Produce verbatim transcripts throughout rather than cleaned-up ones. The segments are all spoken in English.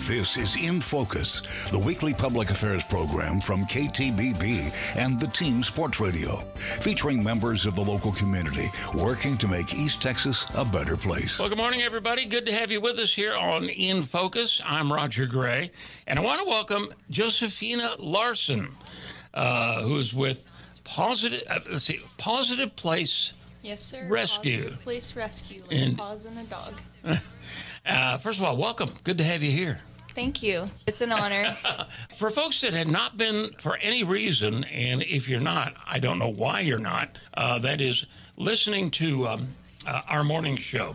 This is In Focus, the weekly public affairs program from K T B B and the Team Sports Radio, featuring members of the local community working to make East Texas a better place. Well, good morning, everybody. Good to have you with us here on In Focus. I'm Roger Gray, and I want to welcome Josephina Larson, uh, who is with Positive, uh, let's see, Positive Place Yes, sir. Rescue. Positive Place Rescue, like And- a paws and a dog. Uh, first of all, welcome. Good to have you here. Thank you. It's an honor. For folks that had not been for any reason, and if you're not, I don't know why you're not, uh, that is listening to um, uh, our morning show.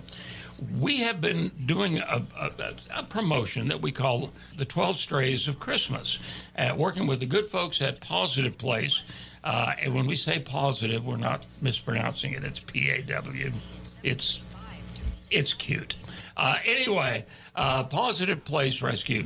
We have been doing a, a, a promotion that we call the twelve Strays of Christmas, uh, working with the good folks at Positive Place. Uh, and when we say positive, we're not mispronouncing it. It's P A W. It's it's cute. Uh, anyway, uh, Positive Place Rescue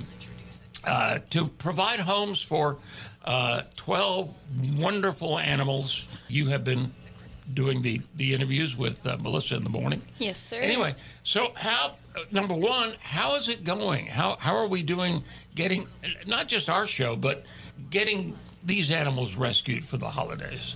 uh, to provide homes for uh, twelve wonderful animals. You have been doing the, the interviews with uh, Melissa in the morning. Yes, sir. Anyway, so how, uh, number one, how is it going? How how are we doing getting, not just our show, but getting these animals rescued for the holidays?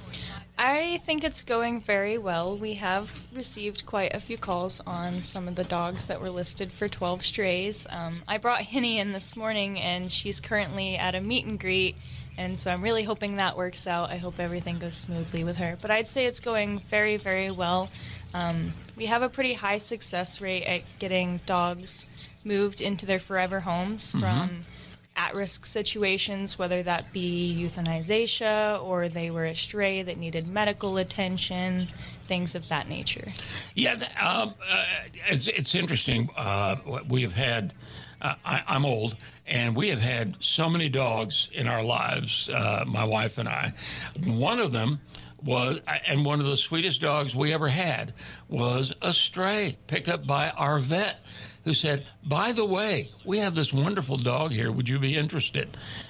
I think it's going very well. We have received quite a few calls on some of the dogs that were listed for twelve strays. Um, I brought Henny in this morning, and she's currently at a meet and greet, and so I'm really hoping that works out. I hope everything goes smoothly with her. But I'd say it's going very, very well. Um, we have a pretty high success rate at getting dogs moved into their forever homes from mm-hmm. at-risk situations, whether that be euthanization or they were a stray that needed medical attention, things of that nature. Yeah, um, uh, it's, it's interesting. Uh, we have had, uh, I, I'm old, and we have had so many dogs in our lives, uh, my wife and I. One of them was, and one of the sweetest dogs we ever had was a stray picked up by our vet, who said, by the way, we have this wonderful dog here. Would you be interested?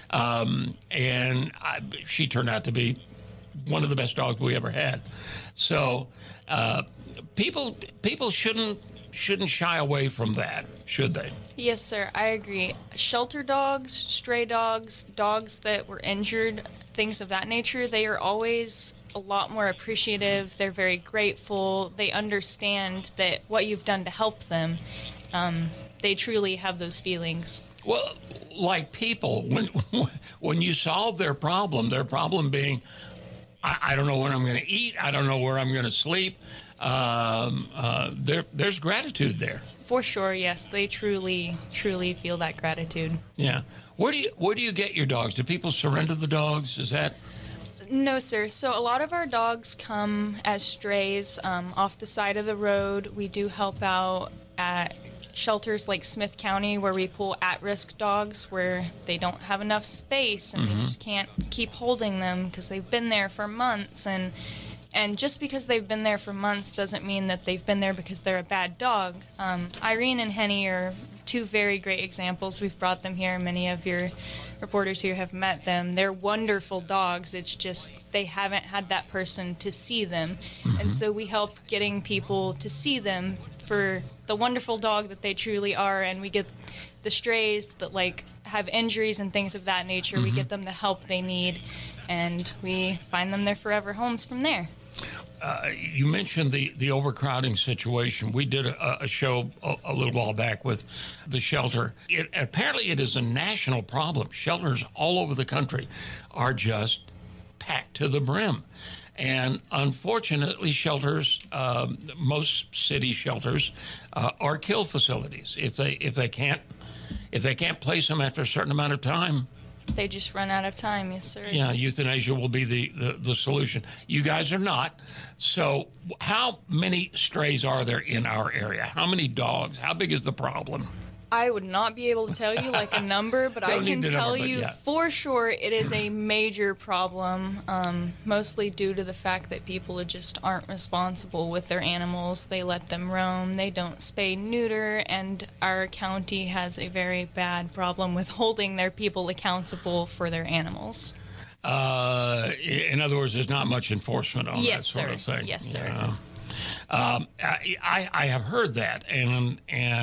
Um, and I, she turned out to be one of the best dogs we ever had. So uh, people people shouldn't shouldn't shy away from that, should they? Yes, sir. I agree. Shelter dogs, stray dogs, dogs that were injured, things of that nature, they are always a lot more appreciative. They're very grateful. They understand that what you've done to help them. Um, they truly have those feelings. Well, like people, when when you solve their problem, their problem being, I, I don't know when I'm going to eat, I don't know where I'm going to sleep, um, uh, there there's gratitude there. For sure, yes. They truly, truly feel that gratitude. Yeah. Where do you where do you get your dogs? Do people surrender the dogs? Is that... No, sir. So a lot of our dogs come as strays um, off the side of the road. We do help out at shelters like Smith County, where we pull at-risk dogs where they don't have enough space and mm-hmm. they just can't keep holding them because they've been there for months. And and just because they've been there for months doesn't mean that they've been there because they're a bad dog. Um, Irene and Henny are two very great examples. We've brought them here. Many of your reporters here have met them. They're wonderful dogs. It's just they haven't had that person to see them. Mm-hmm. And so we help getting people to see them for the wonderful dog that they truly are, and we get the strays that like have injuries and things of that nature. Mm-hmm. We get them the help they need, and we find them their forever homes from there. Uh, you mentioned the, the overcrowding situation. We did a, a show a, a little while back with the shelter. It, apparently it is a national problem. Shelters all over the country are just packed to the brim. And unfortunately, shelters, um, most city shelters, uh, are kill facilities. If they if they can't if they can't place them after a certain amount of time, they just run out of time. Yes, sir. Yeah, euthanasia will be the, the, the solution. You guys are not. So, how many strays are there in our area? How many dogs? How big is the problem? I would not be able to tell you like a number, but I can tell number, you yeah. for sure it is a major problem, um, mostly due to the fact that people just aren't responsible with their animals. They let them roam, they don't spay neuter, and our county has a very bad problem with holding their people accountable for their animals. Uh, in other words, there's not much enforcement on yes, that sort sir. of thing. Yes, sir. Yeah. Um, I, I I have heard that, and and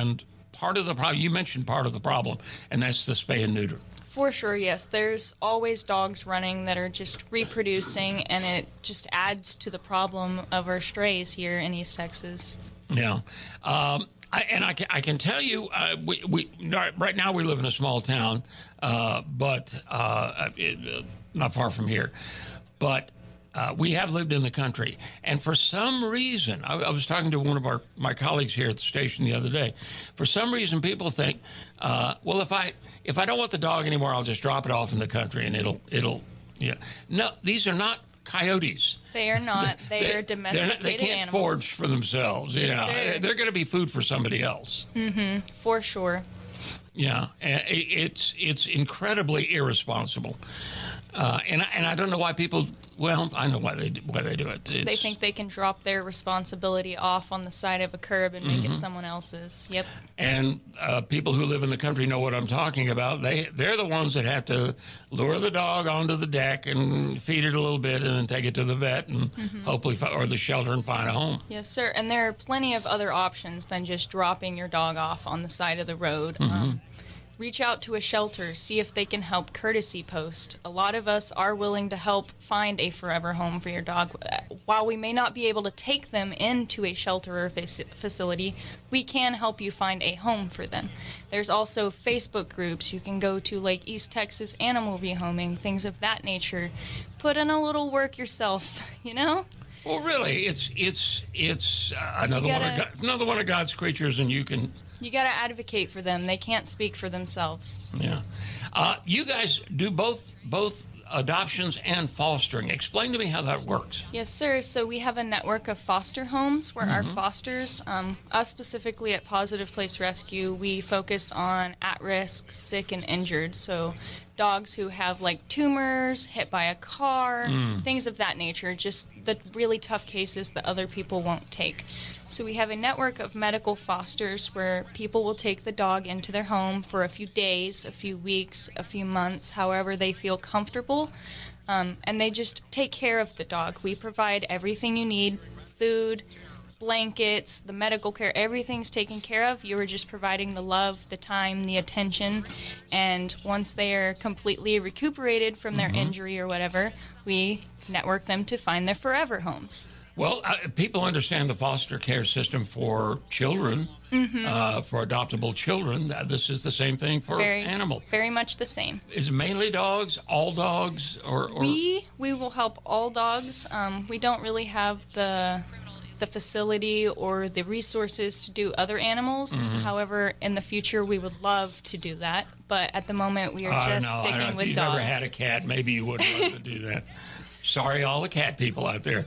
part of the problem. You mentioned part of the problem, and that's the spay and neuter. For sure, yes. There's always dogs running that are just reproducing, and it just adds to the problem of our strays here in East Texas. Yeah. Um, I, and I can, I can tell you, uh, we, we right now we live in a small town, uh, but uh, it, uh, not far from here. But uh, we have lived in the country, and for some reason, I, I was talking to one of our my colleagues here at the station the other day. For some reason, people think, uh, well, if I if I don't want the dog anymore, I'll just drop it off in the country, and it'll it'll yeah. No, these are not coyotes. They are not. They, they are domesticated not, They can't animals. forage for themselves. You know, Yes, they're going to be food for somebody else. Mm-hmm. For sure. Yeah, it's it's incredibly irresponsible, uh, and and I don't know why people. Well, I know why they why they do it. It's, they think they can drop their responsibility off on the side of a curb and make mm-hmm. it someone else's. Yep. And uh, people who live in the country know what I'm talking about. They they're the ones that have to lure the dog onto the deck and feed it a little bit, and then take it to the vet and mm-hmm. hopefully or the shelter and find a home. Yes, sir. And there are plenty of other options than just dropping your dog off on the side of the road. Mm-hmm. Um, reach out to a shelter, see if they can help courtesy post. A lot of us are willing to help find a forever home for your dog. While we may not be able to take them into a shelter or facility, we can help you find a home for them. There's also Facebook groups you can go to, like East Texas Animal Rehoming, things of that nature. Put in a little work yourself, you know? Well, really, it's it's it's uh, another gotta, one of God, another one of God's creatures, and you can. You got to advocate for them. They can't speak for themselves. Yeah, uh, you guys do both both adoptions and fostering. Explain to me how that works. Yes, sir. So we have a network of foster homes where mm-hmm. our fosters, um, us specifically at Positive Place Rescue, we focus on at-risk, sick, and injured. So dogs who have like tumors, hit by a car, mm. things of that nature, just the really tough cases that other people won't take. So we have a network of medical fosters where people will take the dog into their home for a few days, a few weeks, a few months, however they feel comfortable, um, and they just take care of the dog. We provide everything you need, food, blankets, the medical care, everything's taken care of. You are just providing the love, the time, the attention, and once they are completely recuperated from their mm-hmm. injury or whatever, we network them to find their forever homes. Well, uh, people understand the foster care system for children, mm-hmm. uh, for adoptable children. Uh, this is the same thing for very, animals. Very much the same. Is it mainly dogs, all dogs, or, or... We we will help all dogs. Um, we don't really have the the facility or the resources to do other animals. Mm-hmm. However, in the future, we would love to do that. But at the moment, we are I just know, sticking I know. with if dogs. If you never had a cat, maybe you wouldn't want to do that. Sorry, all the cat people out there.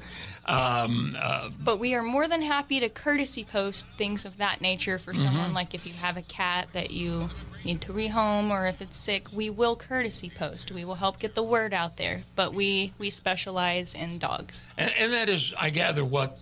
Um, uh, but we are more than happy to courtesy post things of that nature for someone. Mm-hmm. Like if you have a cat that you need to rehome or if it's sick, we will courtesy post. We will help get the word out there. But we, we specialize in dogs. And, and that is, I gather, what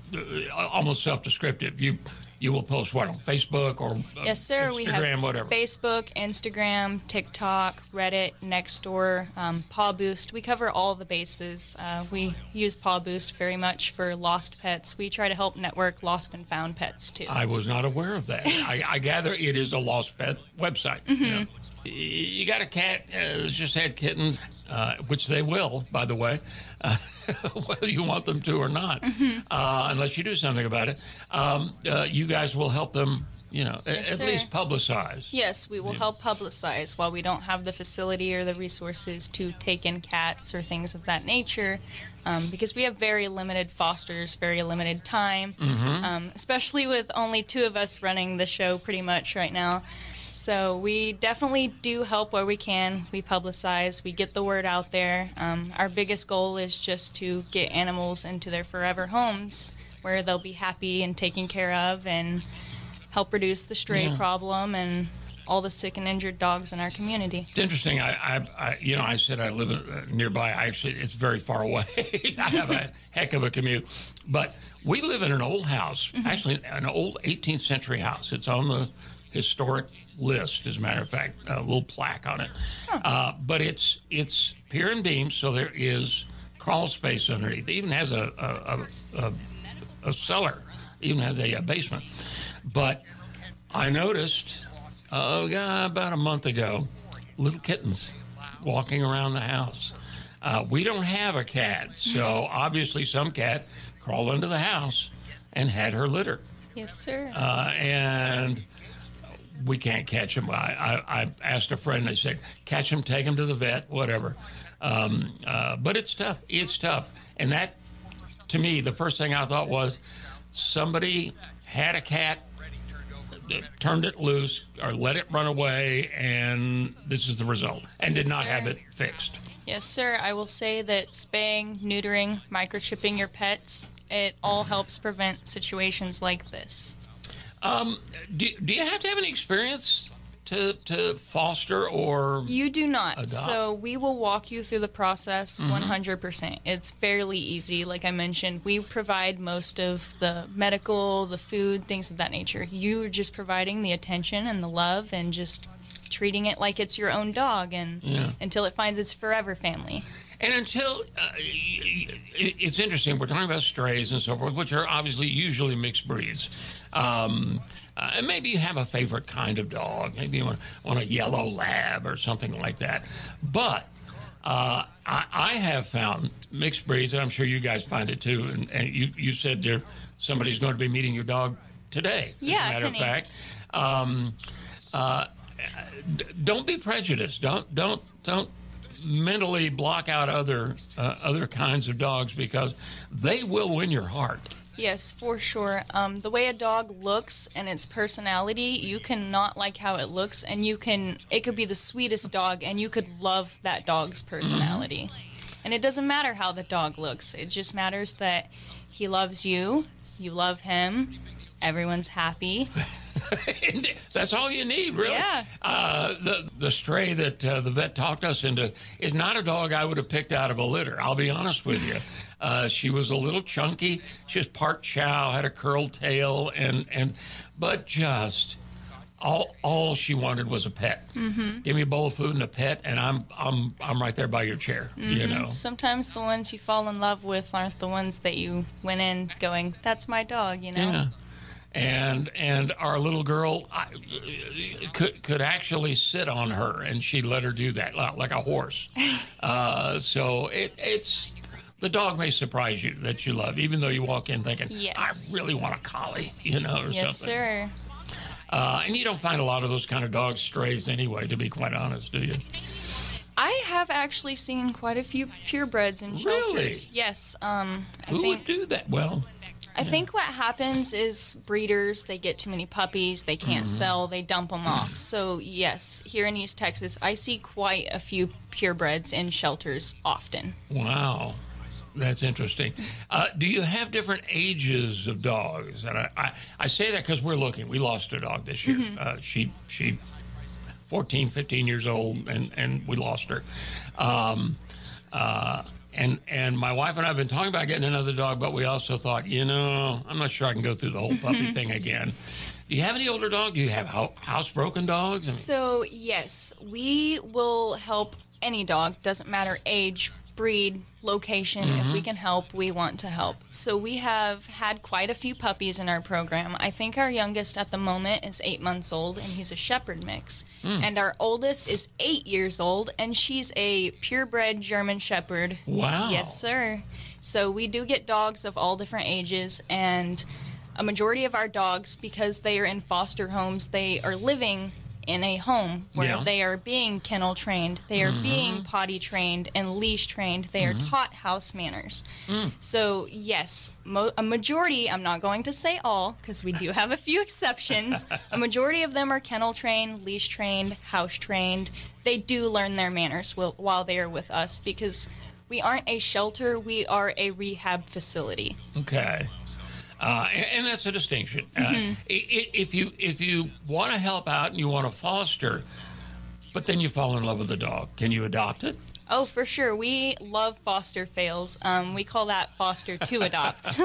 uh, almost self-descriptive. You you will post what on Facebook or uh, yes, sir. Instagram, we have whatever. Facebook, Instagram, TikTok, Reddit, Nextdoor, um, Paw Boost. We cover all the bases. Uh, we use Paw Boost very much for lost pets. We try to help network lost and found pets too. I was not aware of that. I, I gather it is a lost pet website. Mm-hmm. You know. You got a cat uh, that's just had kittens, uh, which they will, by the way, uh, whether you want them to or not, mm-hmm. uh, unless you do something about it. Um, uh, you guys will help them, you know, yes, at sir. least publicize. Yes, we will yeah. help publicize. While we don't have the facility or the resources to take in cats or things of that nature, um, because we have very limited fosters, very limited time, mm-hmm. um, especially with only two of us running the show pretty much right now. So we definitely do help where we can. We publicize, we get the word out there. Um, our biggest goal is just to get animals into their forever homes where they'll be happy and taken care of and help reduce the stray yeah. problem and all the sick and injured dogs in our community. It's interesting. I, I, I you know, I said I live uh, nearby. I actually, it's very far away. I have a heck of a commute. But we live in an old house, mm-hmm. actually an old eighteenth century house. It's on the historic list, as a matter of fact, a little plaque on it. Huh. Uh, but it's it's pier and beam, so there is crawl space underneath. It even has a a, a, a, a cellar, it even has a, a basement. But I noticed uh, about a month ago, little kittens walking around the house. Uh, we don't have a cat, so obviously some cat crawled into the house and had her litter. Yes, sir. Uh, and we can't catch them. I, I, I asked a friend, they said, catch them, take them to the vet, whatever. Um, uh, but it's tough. It's tough. And that, to me, the first thing I thought was somebody had a cat, turned it loose, or let it run away, and this is the result, and did Yes, not sir. have it fixed. Yes, sir. I will say that spaying, neutering, microchipping your pets, it all helps prevent situations like this. Um, do, do you have to have any experience to to foster or You do not. adopt? So we will walk you through the process Mm-hmm. one hundred percent. It's fairly easy. Like I mentioned, we provide most of the medical, the food, things of that nature. You're just providing the attention and the love and just treating it like it's your own dog and Yeah. until it finds its forever family. And until uh, it, it's interesting, we're talking about strays and so forth, which are obviously usually mixed breeds. Um, uh, and maybe you have a favorite kind of dog. Maybe you want, want a yellow lab or something like that. But uh, I, I have found mixed breeds, and I'm sure you guys find it too. And, and you, you said there somebody's going to be meeting your dog today. Yeah, as a matter Penny. of fact. Um, uh, d- don't be prejudiced. Don't don't don't. mentally block out other uh, other kinds of dogs because they will win your heart. Yes, for sure. Um, the way a dog looks and its personality, you cannot like how it looks, and you can. It could be the sweetest dog, and you could love that dog's personality. And it doesn't matter how the dog looks. It just matters that he loves you, you love him, everyone's happy. That's all you need, really. Yeah. Uh, the the stray that uh, the vet talked us into is not a dog I would have picked out of a litter. I'll be honest with you. Uh, she was a little chunky. She was part chow, had a curled tail, and and but just all all she wanted was a pet. Mm-hmm. Give me a bowl of food and a pet, and I'm I'm I'm right there by your chair. Mm-hmm. You know. Sometimes the ones you fall in love with aren't the ones that you went in going, "That's my dog," you know. Yeah. And and our little girl I, could could actually sit on her, and she let her do that like, like a horse. Uh, so it, it's the dog may surprise you that you love, even though you walk in thinking, Yes. I really want a collie, you know, or Yes, something. sir. Uh, and you don't find a lot of those kind of dogs strays anyway, to be quite honest, do you? I have actually seen quite a few purebreds in shelters. Really? Yes. Um, I Who think, would do that? Well, I think what happens is breeders, they get too many puppies, they can't Mm-hmm. sell, they dump them off. So, yes, here in East Texas, I see quite a few purebreds in shelters often. wow. That's interesting. Uh, do you have different ages of dogs? And I, I, I say that because we're looking. We lost a dog this year. Mm-hmm. Uh, she she, fourteen, fifteen years old, and, and we lost her. Um, uh, and and my wife and I have been talking about getting another dog, but we also thought, you know, I'm not sure I can go through the whole puppy thing again. Do you have any older dog? Do you have ho- housebroken dogs? I mean, So, yes, we will help any dog, doesn't matter age, breed, location. If we can help, we want to help. So we have had quite a few puppies in our program. I think our youngest at the moment is eight months old, and he's a shepherd mix. And our oldest is eight years old, and she's a purebred German shepherd. Wow. Yes, sir. So we do get dogs of all different ages, and a majority of our dogs, because they are in foster homes, they are living in a home where Yeah. they are being kennel trained, they are being potty trained and leash trained, they are taught house manners. So, yes, mo- a majority, I'm not going to say all, because we do have a few exceptions, a majority of them are kennel trained, leash trained, house trained. They do learn their manners while, while they are with us, because we aren't a shelter, we are a rehab facility. Okay. Uh, and, and that's a distinction. Uh, Mm-hmm. i- i- if you if you want to help out and you want to foster, but then you fall in love with the dog, can you adopt it? Oh, for sure. We love foster fails. Um, we call that foster to adopt.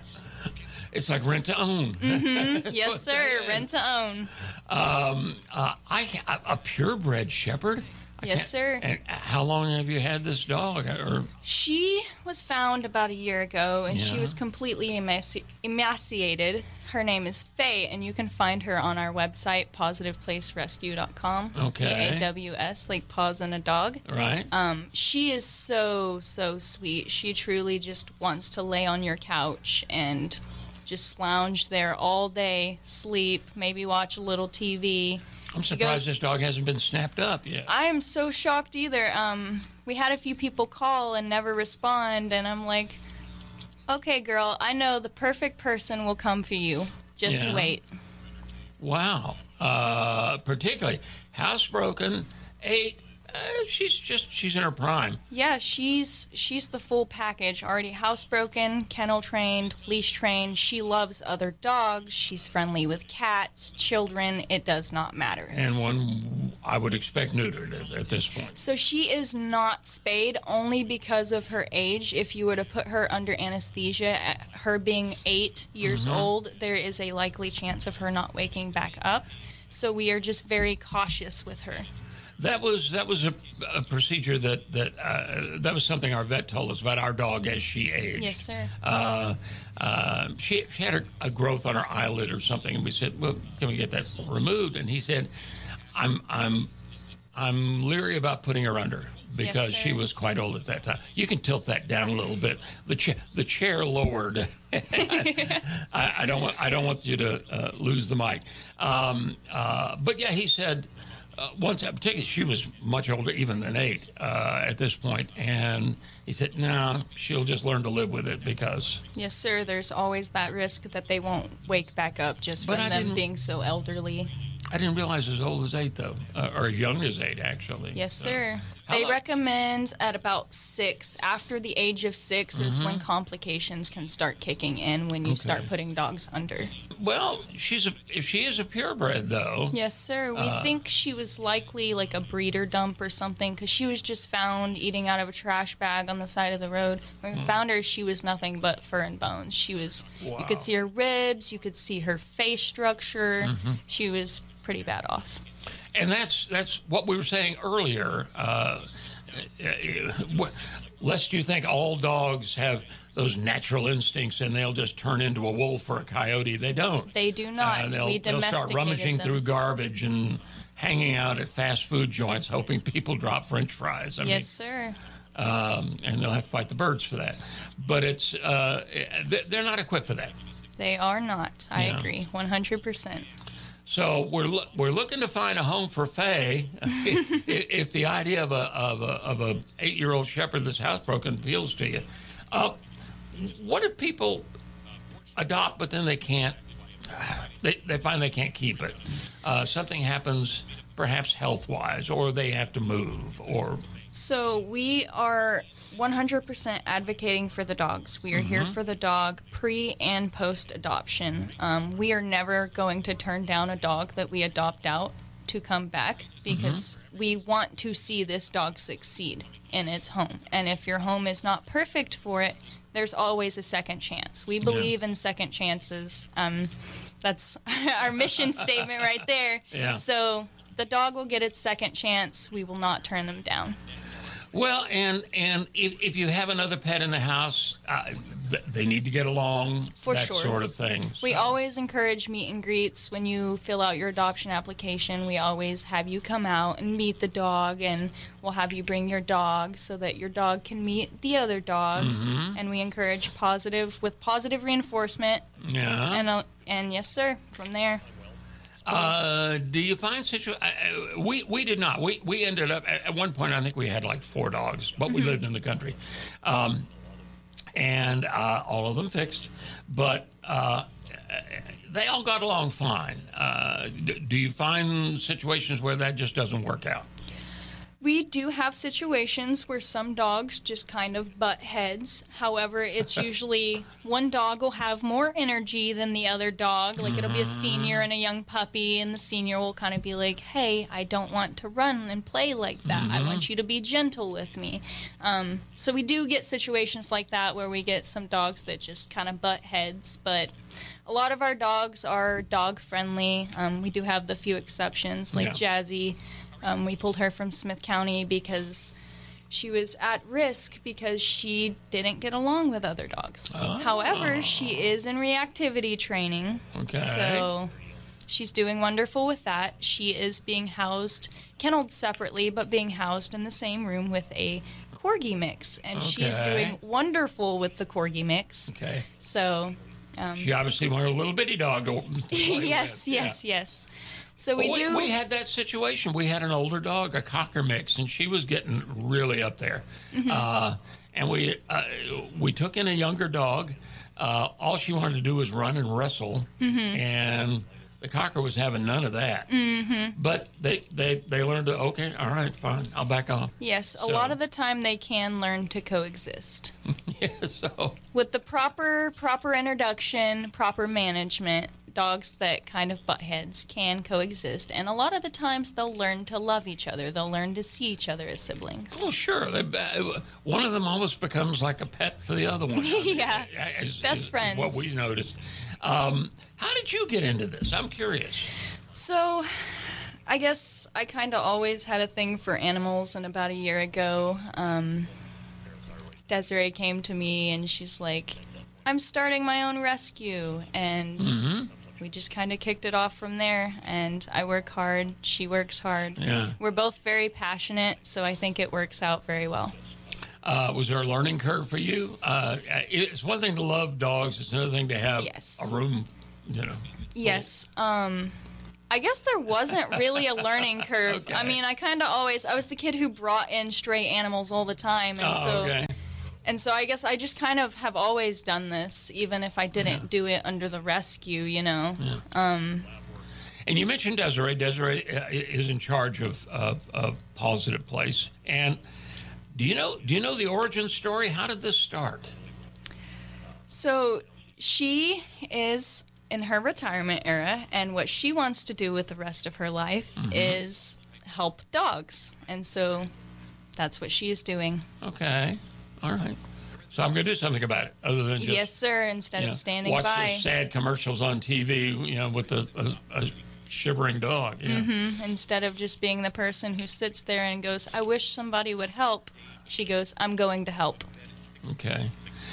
It's like rent to own. Yes, sir. Rent to own. Um, uh, I a, a purebred shepherd. I Yes, sir. And how long have you had this dog? Or She was found about a year ago, and she Yeah. was completely emaci- emaciated. Her name is Faye, and you can find her on our website, positive place rescue dot com. Okay. P A W S, like paws and a dog. right? Um, she is so, so sweet. She truly just wants to lay on your couch and just lounge there all day, sleep, maybe watch a little T V. I'm She surprised goes- this dog hasn't been snapped up yet. I am so shocked either. Um, we had a few people call and never respond, and I'm like, okay, girl, I know the perfect person will come for you. Just Yeah. wait. Wow. Uh, particularly housebroken, eight. Uh, she's just she's in her prime. Yeah, she's she's the full package. Already housebroken, kennel trained, leash trained. She loves other dogs. She's friendly with cats, children. It does not matter. And one I would expect neutered at, at this point. So she is not spayed only because of her age. If you were to put her under anesthesia at her being eight years old, there is a likely chance of her not waking back up. So we are just very cautious with her. That was that was a, a procedure that that uh, that was something our vet told us about our dog as she aged. Yes, sir. Uh, uh, she she had a, a growth on her eyelid or something, and we said, "Well, can we get that removed?" And he said, "I'm I'm I'm leery about putting her under because Yes, she sir. was quite old at that time. You can tilt that down a little bit. The cha- the chair lowered. I, I don't want I don't want you to uh, lose the mic. Um, uh, but yeah, he said." Uh, once, particularly, she was much older, even than eight uh, at this point, and he said, "No, she'll just learn to live with it because." Yes, sir. There's always that risk that they won't wake back up just But from I them didn't- being so elderly. I didn't realize as old as eight, though, uh, or as young as eight, actually. Yes, So, sir. how They long- recommend at about six. After the age of six is Mm-hmm. when complications can start kicking in when you start putting dogs under. Well, she's a if she is a purebred, though. Yes, sir. We Uh, think she was likely like a breeder dump or something because she was just found eating out of a trash bag on the side of the road. When we Hmm. found her, she was nothing but fur and bones. She was, you Wow. could see her ribs, you could see her face structure. Mm-hmm. She was pretty bad off. And that's that's what we were saying earlier. Uh, uh, lest you think all dogs have those natural instincts and they'll just turn into a wolf or a coyote. They don't. They do not. Uh, they'll, we they'll start domesticated rummaging them. through garbage and hanging out at fast food joints, hoping people drop French fries. I Yes, sir. mean, um, and they'll have to fight the birds for that. But it's uh, they- they're not equipped for that. They are not. I Yeah. agree, one hundred percent. So we're lo- we're looking to find a home for Faye. if, if the idea of a of a of a eight year old shepherd that's housebroken appeals to you, uh, what if people adopt but then they can't? They they find they can't keep it. Uh, something happens, perhaps health wise, or they have to move, or So we are one hundred percent advocating for the dogs. We are here for the dog pre and post adoption. Um, we are never going to turn down a dog that we adopt out to come back because we want to see this dog succeed in its home. And if your home is not perfect for it, there's always a second chance. We believe in second chances. Um, that's our mission statement right there. Yeah. So the dog will get its second chance. We will not turn them down. well, and and if, if you have another pet in the house, uh, th- they need to get along. For that sure. sort of thing. We So- always encourage meet and greets when you fill out your adoption application. We always have you come out and meet the dog, and we'll have you bring your dog so that your dog can meet the other dog. Mm-hmm. And we encourage positive with positive reinforcement. Yeah. And uh, and yes, sir. From there, Uh, do you find situ? Uh, uh, we we did not. We we ended up at, at one point. I think we had like four dogs, but we lived in the country, um, and uh, all of them fixed. But uh, they all got along fine. Uh, do, do you find situations where that just doesn't work out? we do have situations where some dogs just kind of butt heads. However, it's usually one dog will have more energy than the other dog. Like it'll be a senior and a young puppy, and the senior will kind of be like, hey, I don't want to run and play like that. I want you to be gentle with me. Um, so we do get situations like that where we get some dogs that just kind of butt heads, but a lot of our dogs are dog friendly. Um, we do have the few exceptions, like Yeah. Jazzy. Um, we pulled her from Smith County because she was at risk because she didn't get along with other dogs. Oh. However, she is in reactivity training. Okay. So she's doing wonderful with that. She is being housed, kenneled separately, but being housed in the same room with a Corgi mix. And she's Okay. doing wonderful with the Corgi mix. Okay. So, um, She obviously wanted a little bitty dog to, to play yes, with. yes, Yeah. yes. So we Well, do. We had that situation. We had an older dog, a cocker mix, and she was getting really up there. Mm-hmm. Uh, and we uh, we took in a younger dog. Uh, all she wanted to do was run and wrestle, Mm-hmm. and the cocker was having none of that. Mm-hmm. But they, they, they learned to, okay, all right, fine, I'll back off. Yes, a So- lot of the time they can learn to coexist. Yeah, so, With the proper proper introduction, proper management, dogs that kind of butt heads can coexist, and a lot of the times they'll learn to love each other. They'll learn to see each other as siblings. well, sure. They, uh, one of them almost becomes like a pet for the other one. Yeah, Is- best is friends. What we noticed. Um, how did you get into this? I'm curious. So, I guess I kind of always had a thing for animals, and about a year ago, um, Desiree came to me and she's like, I'm starting my own rescue, and Mm-hmm. we just kind of kicked it off from there. And I work hard, she works hard. Yeah. We're both very passionate, so I think it works out very well. Uh, was there a learning curve for you? Uh, it's one thing to love dogs. It's another thing to have Yes. a room, you know. Yes. Um, I guess there wasn't really a learning curve. Okay. I mean, I kind of always, I was the kid who brought in stray animals all the time. And Oh, so, okay. and so I guess I just kind of have always done this, even if I didn't Yeah. do it under the rescue, you know. And you mentioned Desiree. Desiree uh, is in charge of uh, of Positive Place. And do you know do you know the origin story? How did this start? So she is in her retirement era, and what she wants to do with the rest of her life Mm-hmm. is help dogs. And so that's what she is doing. Okay, all right. So I'm going to do something about it, other than just Yes, sir, instead you know, of standing watch by. those sad commercials on T V, you know, with a, a, a shivering dog. Yeah. Mm-hmm. Instead of just being the person who sits there and goes, I wish somebody would help, she goes, I'm going to help. Okay.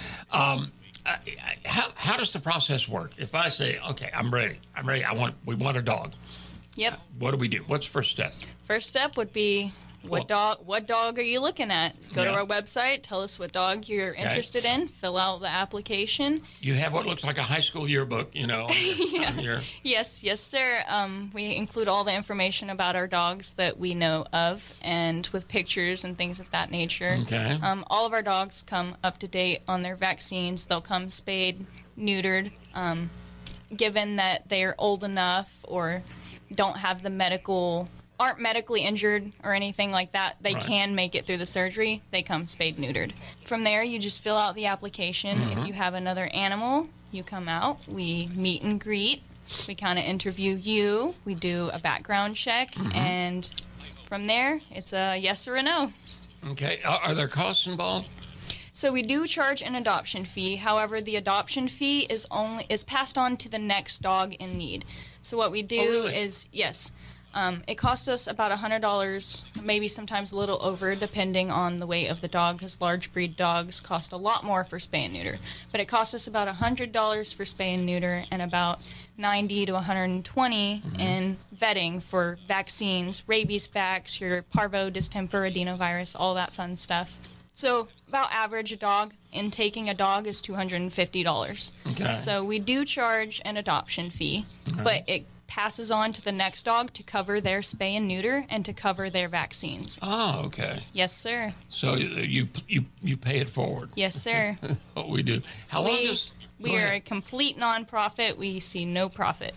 Um, I, I, how how does the process work? If I say, okay, I'm ready, I'm ready. I want we want a dog. Yep. What do we do? What's the first step? First step would be, what Well- dog What dog are you looking at? Go to Yeah. our website, tell us what dog you're interested in, fill out the application. You have what looks like a high school yearbook, you know. On your, on your, Yes, yes, sir. Um, we include all the information about our dogs that we know of, and with pictures and things of that nature. Okay. Um, all of our dogs come up to date on their vaccines. They'll come spayed, neutered, um, given that they're old enough or don't have the medical, aren't medically injured or anything like that. They Right. can make it through the surgery. They come spayed, neutered. From there, you just fill out the application. Mm-hmm. If you have another animal, you come out. We meet and greet. We kind of interview you. We do a background check, Mm-hmm. and from there, it's a yes or a no. okay. Are, are there costs involved? So we do charge an adoption fee. However, the adoption fee is only is passed on to the next dog in need. So what we do Oh, really? is yes, um, it costs us about a hundred dollars, maybe sometimes a little over, depending on the weight of the dog. Because large breed dogs cost a lot more for spay and neuter. But it costs us about a hundred dollars for spay and neuter, and about ninety to one hundred twenty Mm-hmm. in vetting for vaccines, rabies vax, your parvo, distemper, adenovirus, all that fun stuff. So about average a dog in taking a dog is two hundred fifty dollars. Okay. So we do charge an adoption fee, but it passes on to the next dog to cover their spay and neuter and to cover their vaccines. Oh, okay. Yes, sir. So you you you pay it forward. Yes, sir. What we do. How long we does we go are a ahead. complete nonprofit. We see no profit.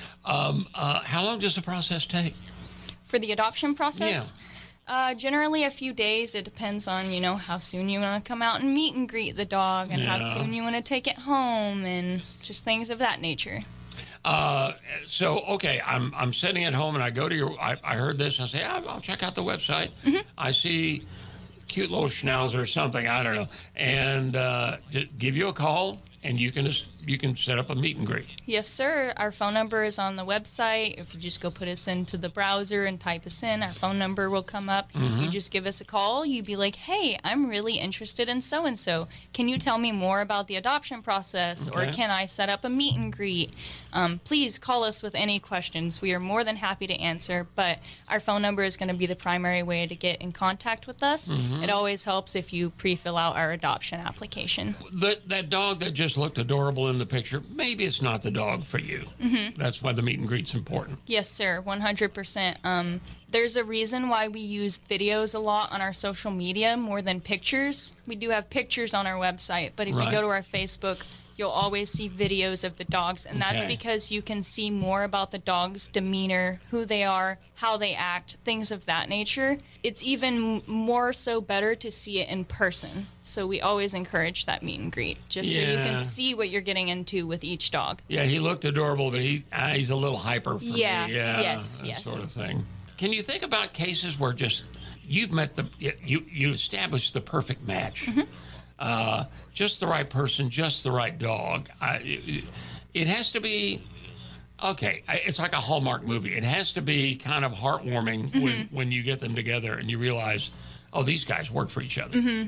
uh, how long does the process take? For the adoption process? Uh, generally a few days. It depends on, you know, how soon you want to come out and meet and greet the dog and how Yeah. soon you want to take it home and just things of that nature. Uh, so okay, I'm I'm sitting at home and I go to your. I, I heard this and I say "Ah, I'll check out the website. Mm-hmm. I see cute little schnauzer or something, I don't know, and uh, just give you a call and you can you can set up a meet and greet. Yes, sir. Our phone number is on the website. If you just go put us into the browser and type us in, our phone number will come up. Mm-hmm. You just give us a call. You'd be like, hey, I'm really interested in so-and-so. Can you tell me more about the adoption process? Okay. Or can I set up a meet and greet? Um, please call us with any questions. We are more than happy to answer, but our phone number is going to be the primary way to get in contact with us. Mm-hmm. It always helps if you pre-fill out our adoption application. That that dog that just looked adorable in the picture, maybe it's not the dog for you. Mm-hmm. That's why the meet and greet's important. Yes, sir, one hundred percent. Um, there's a reason why we use videos a lot on our social media more than pictures. We do have pictures on our website, but if Right. you go to our Facebook, you'll always see videos of the dogs, and that's Okay. because you can see more about the dog's demeanor, who they are, how they act, things of that nature. It's even more so better to see it in person. So we always encourage that meet and greet, just so you Yeah. can see what you're getting into with each dog. Yeah, he looked adorable, but he ah, he's a little hyper for Yeah, me. Yeah, yes, that yes. sort of thing. Can you think about cases where just you've met the you you established the perfect match? Mm-hmm. Uh, just the right person, just the right dog. I, it, it has to be, okay, I- it's like a Hallmark movie. It has to be kind of heartwarming Mm-hmm. when, when you get them together and you realize, oh, these guys work for each other. Mm-hmm.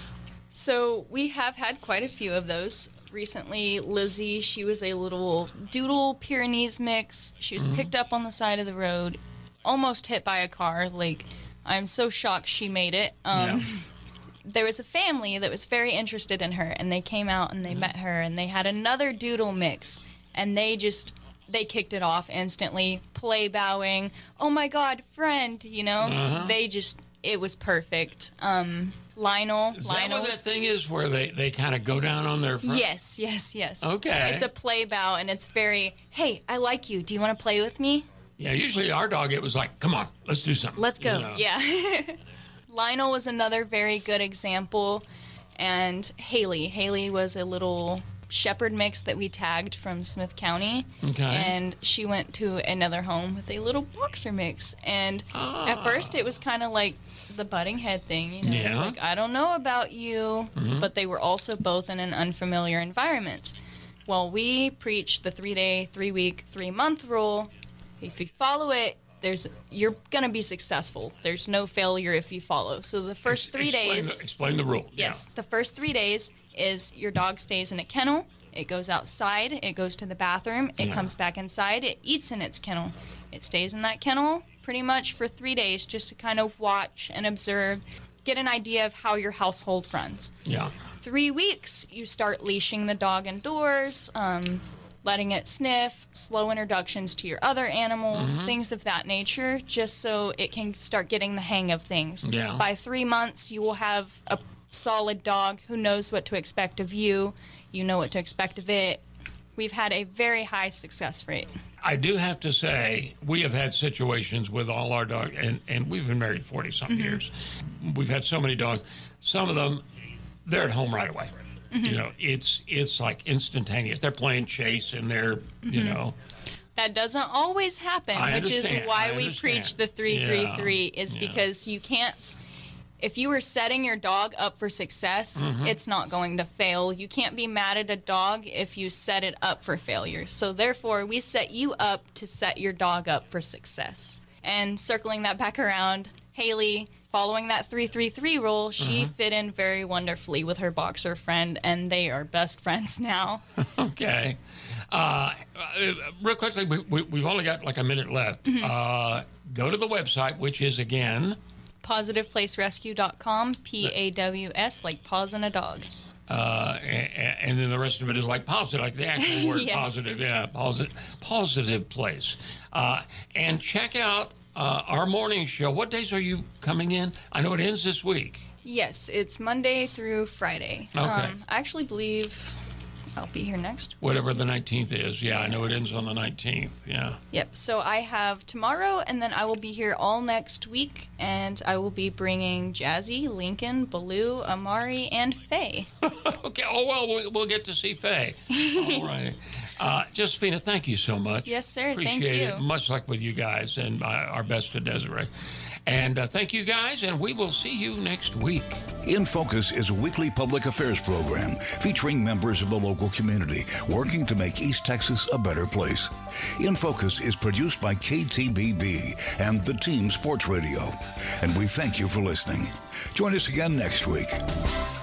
So we have had quite a few of those. Recently, Lizzie, she was a little Doodle Pyrenees mix. She was picked up on the side of the road, almost hit by a car. Like, I'm so shocked she made it. Um, Yeah. There was a family that was very interested in her, and they came out and they met her, and they had another Doodle mix, and they just they kicked it off instantly, play bowing. Oh my God, friend! You know, Uh-huh. they just it was perfect. Um, Lionel, Is that Lionel what that was thing is where they, they kind of go down on their front? Yes, yes, yes. Okay. It's a play bow, and it's very, hey, I like you. Do you want to play with me? Yeah, usually our dog, it was like, come on, let's do something. Let's go. You know? Yeah. Lionel was another very good example. And Haley. Haley was a little shepherd mix that we tagged from Smith County. Okay. And she went to another home with a little boxer mix. And at first it was kind of like the butting head thing. You know, it's Yeah. like, I don't know about you. But they were also both in an unfamiliar environment. Well, we preach the three-day, three-week, three-month rule. If you follow it, there's you're going to be successful. There's no failure if you follow. So the first three explain days... The, explain the rule. Yes, the first three days is your dog stays in a kennel. It goes outside. It goes to the bathroom. It Yeah. comes back inside. It eats in its kennel. It stays in that kennel pretty much for three days just to kind of watch and observe, get an idea of how your household runs. Yeah. Three weeks, you start leashing the dog indoors, um, letting it sniff, slow introductions to your other animals, Mm-hmm. things of that nature, just so it can start getting the hang of things. Yeah. By three months, you will have a solid dog who knows what to expect of you. You know what to expect of it. We've had a very high success rate. I do have to say, we have had situations with all our dogs, and, and we've been married forty-something Mm-hmm. years. We've had so many dogs. Some of them, they're at home right away. Mm-hmm. You know, it's it's like instantaneous. They're playing chase, and they're, you Mm-hmm. know, That doesn't always happen, I which is understand, why I we understand. preach the three three three is Yeah. because you can't if you were setting your dog up for success, Mm-hmm. it's not going to fail. You can't be mad at a dog if you set it up for failure. So therefore, we set you up to set your dog up for success. And circling that back around, Haley, following that three three three rule, she Mm-hmm. fit in very wonderfully with her boxer friend, and they are best friends now. okay. Uh, uh, real quickly, we, we, we've only got like a minute left. Mm-hmm. Uh, go to the website, which is again, positive place rescue dot com, P A W S, like paws in a dog. uh, and, and then the rest of it is like positive, like the actual word Yes. positive. Yeah, positive, positive place. Uh, and check out uh, our morning show. What days are you coming in? I know it ends this week. Yes, it's Monday through Friday. Um, Okay. I actually believe I'll be here next. Whatever the nineteenth is. Yeah, I know it ends on the nineteenth. Yeah. Yep, so I have tomorrow, and then I will be here all next week, and I will be bringing Jazzy, Lincoln, Baloo, Amari, and Faye. Okay. Oh, well, well, we'll get to see Faye. All right. Uh, Josephina, thank you so much. Yes, sir. Appreciate Thank you. it. Much luck with you guys, and uh, our best to Desiree. And uh, thank you guys, and we will see you next week. In Focus is a weekly public affairs program featuring members of the local community working to make East Texas a better place. In Focus is produced by K T B B and the Team Sports Radio. And we thank you for listening. Join us again next week.